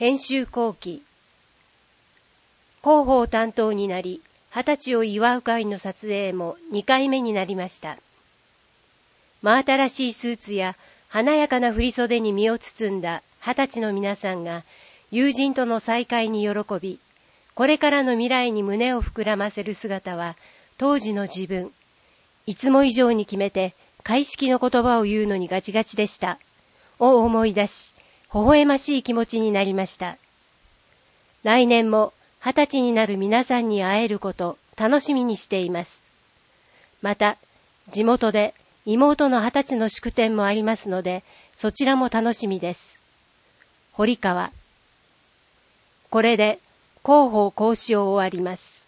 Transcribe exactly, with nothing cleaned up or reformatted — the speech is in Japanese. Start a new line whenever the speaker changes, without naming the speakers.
編集後期。広報担当になり、二十歳を祝う会の撮影もにかいめになりました。真新しいスーツや華やかな振袖に身を包んだ二十歳の皆さんが友人との再会に喜び、これからの未来に胸を膨らませる姿は、当時の自分、いつも以上に決めて開式の言葉を言うのにガチガチでした、を思い出し、微笑ましい気持ちになりました。来年も二十歳になる皆さんに会えること楽しみにしています。また、地元で妹の二十歳の祝典もありますので、そちらも楽しみです。堀川。これで広報講師を終わります。